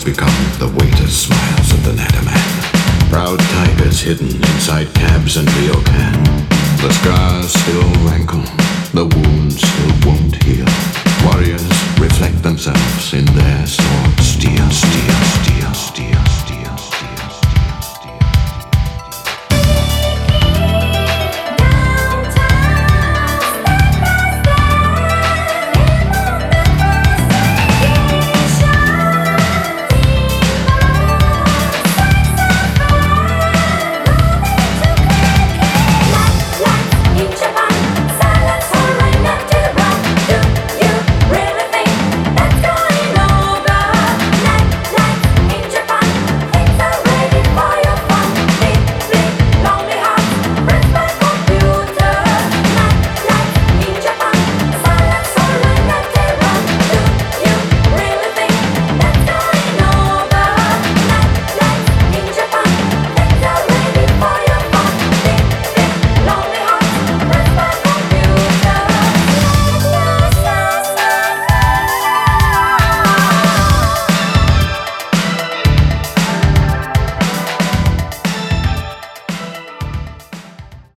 become the waiter's smiles of the Natterman. Proud tigers hidden inside cabs and ryokan. The scars still rankle, the wounds still won't heal. Warriors reflect themselves in their